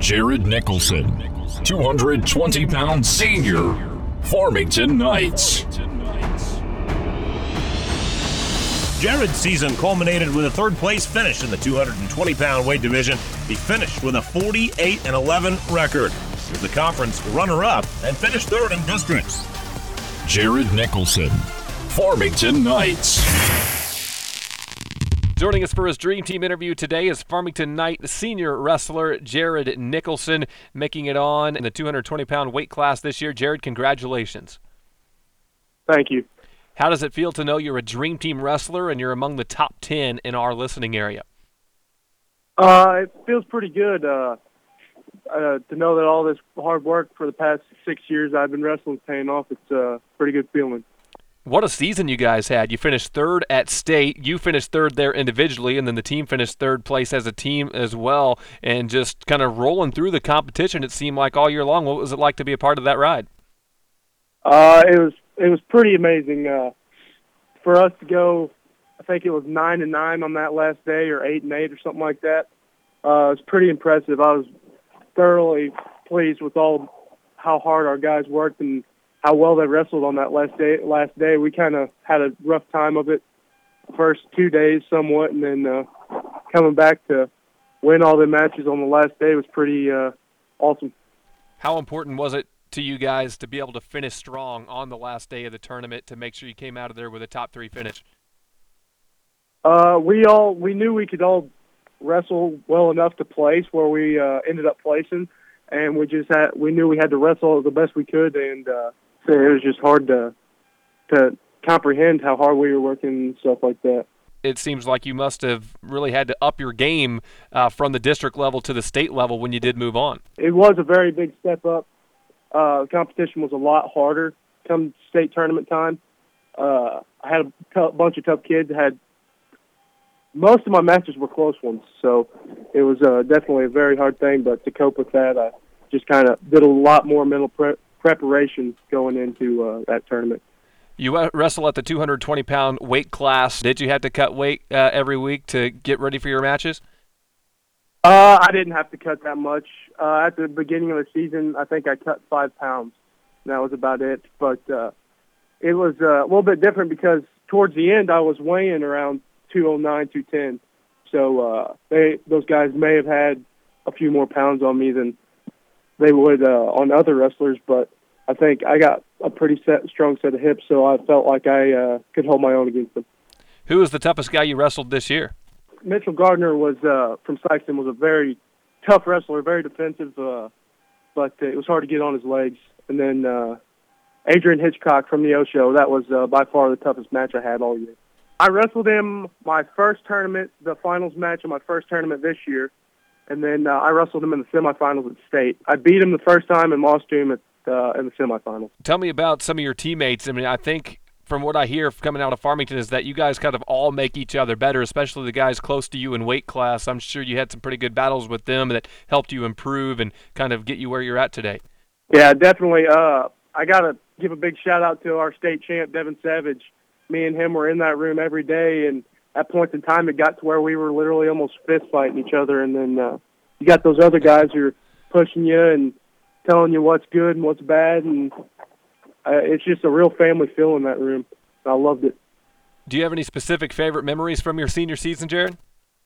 Jared Nicholson, 220-pound senior, Farmington Knights. Jared's season culminated with a third-place finish in the 220-pound weight division. He finished with a 48-11 record. He was the conference runner-up and finished third in districts. Jared Nicholson, Farmington Knights. Joining us for his Dream Team interview today is Farmington Knight senior wrestler Jared Nicholson, making it on in the 220-pound weight class this year. Jared, congratulations. Thank you. How does it feel to know you're a Dream Team wrestler and you're among the top 10 in our listening area? It feels pretty good to know that all this hard work for the past 6 years I've been wrestling is paying off. It's a pretty good feeling. What a season you guys had. You finished third at state. You finished third there individually, and then the team finished third place as a team as well. And just kind of rolling through the competition, it seemed like all year long. What was it like to be a part of that ride? It was pretty amazing. For us to go, I think it was 9-9 on that last day, or 8-8 or something like that. It was pretty impressive. I was thoroughly pleased with how hard our guys worked and how well they wrestled on that last day. We kind of had a rough time of it the first 2 days somewhat, and then coming back to win all the matches on the last day was pretty awesome. How important was it to you guys to be able to finish strong on the last day of the tournament to make sure you came out of there with a top 3 finish? We knew we could all wrestle well enough to place where we ended up placing, and we knew we had to wrestle the best we could, and so it was just hard to comprehend how hard we were working and stuff like that. It seems like you must have really had to up your game from the district level to the state level when you did move on. It was a very big step up. The competition was a lot harder come state tournament time. I had a bunch of tough kids. Most of my matches were close ones, so it was definitely a very hard thing. But to cope with that, I just kind of did a lot more mental preparation going into that tournament. You wrestle at the 220-pound weight class. Did you have to cut weight every week to get ready for your matches? I didn't have to cut that much. At the beginning of the season, I think I cut 5 pounds. And that was about it. But it was a little bit different because towards the end, I was weighing around 209, 210. So those guys may have had a few more pounds on me than they would on other wrestlers, but I think I got a pretty strong set of hips, so I felt like I could hold my own against them. Who was the toughest guy you wrestled this year? Mitchell Gardner was from Sykeston, was a very tough wrestler, very defensive, but it was hard to get on his legs. And then Adrian Hitchcock from the Osho, that was by far the toughest match I had all year. I wrestled him my first tournament, the finals match of my first tournament this year, and then I wrestled him in the semifinals at state. I beat him the first time and lost to him in the semifinals. Tell me about some of your teammates. I mean, I think from what I hear coming out of Farmington is that you guys kind of all make each other better, especially the guys close to you in weight class. I'm sure you had some pretty good battles with them that helped you improve and kind of get you where you're at today. Yeah, definitely. I got to give a big shout-out to our state champ, Devin Savage. Me and him were in that room every day, and at points in time it got to where we were literally almost fist-fighting each other. And then you got those other guys who are pushing you and telling you what's good and what's bad, and it's just a real family feel in that room. I loved it. Do you have any specific favorite memories from your senior season, Jared?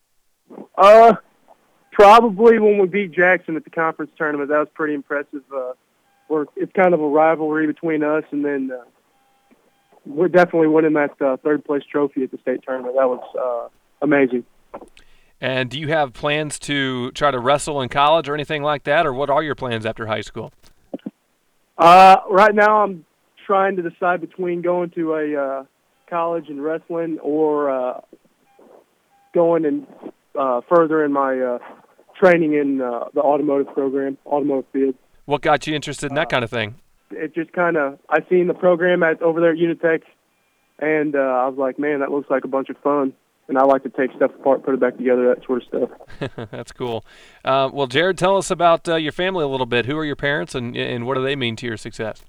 Probably when we beat Jackson at the conference tournament. That was pretty impressive. It's kind of a rivalry between us, and then we're definitely winning that third-place trophy at the state tournament. That was amazing. And do you have plans to try to wrestle in college or anything like that, or what are your plans after high school? Right now I'm trying to decide between going to a college and wrestling or going and further in my training in the automotive program, automotive field. What got you interested in that kind of thing? It just kind of, I seen the program over there at Unitech, and I was like, man, that looks like a bunch of fun. And I like to take stuff apart, put it back together, that sort of stuff. That's cool. Well, Jared, tell us about your family a little bit. Who are your parents, and what do they mean to your success?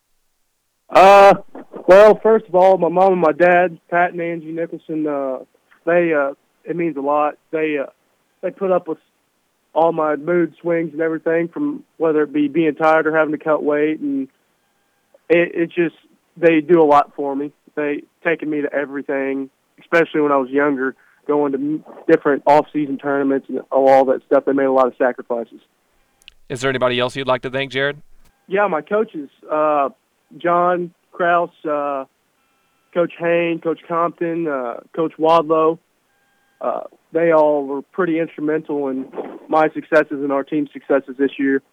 Well, first of all, my mom and my dad, Pat and Angie Nicholson, it means a lot. They put up with all my mood swings and everything, from whether it be being tired or having to cut weight. And it just, they do a lot for me. They taken me to everything, especially when I was younger, going to different off-season tournaments and all that stuff. They made a lot of sacrifices. Is there anybody else you'd like to thank, Jared? Yeah, my coaches, John Kraus, Coach Hain, Coach Compton, Coach Wadlow. They all were pretty instrumental in my successes and our team's successes this year.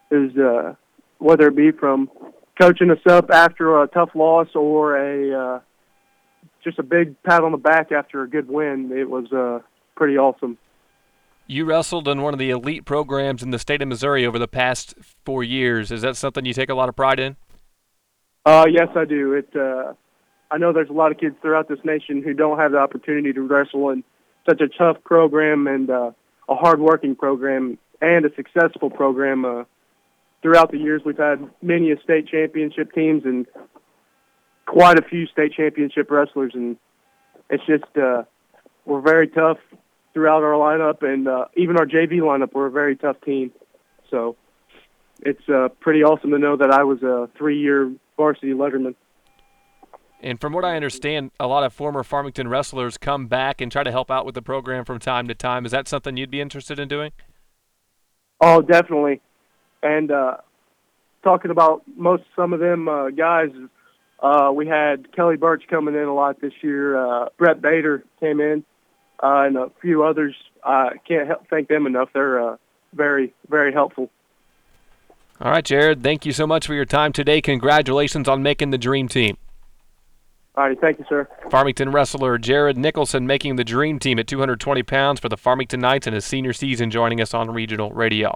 Whether it be from coaching us up after a tough loss or just a big pat on the back after a good win, it was pretty awesome. You wrestled in one of the elite programs in the state of Missouri over the past 4 years. Is that something you take a lot of pride in? Yes, I do. I know there's a lot of kids throughout this nation who don't have the opportunity to wrestle in such a tough program and a hard-working program and a successful program. Throughout the years, we've had many state championship teams and quite a few state championship wrestlers, and it's just we're very tough throughout our lineup, and even our JV lineup, we're a very tough team. So it's pretty awesome to know that I was a 3-year varsity letterman. And from what I understand, a lot of former Farmington wrestlers come back and try to help out with the program from time to time. Is that something you'd be interested in doing? Oh, definitely. And talking about some of them guys, we had Kelly Birch coming in a lot this year. Brett Bader came in, and a few others. I can't thank them enough. They're very, very helpful. All right, Jared, thank you so much for your time today. Congratulations on making the Dream Team. All right, thank you, sir. Farmington wrestler Jared Nicholson making the Dream Team at 220 pounds for the Farmington Knights in his senior season, joining us on Regional Radio.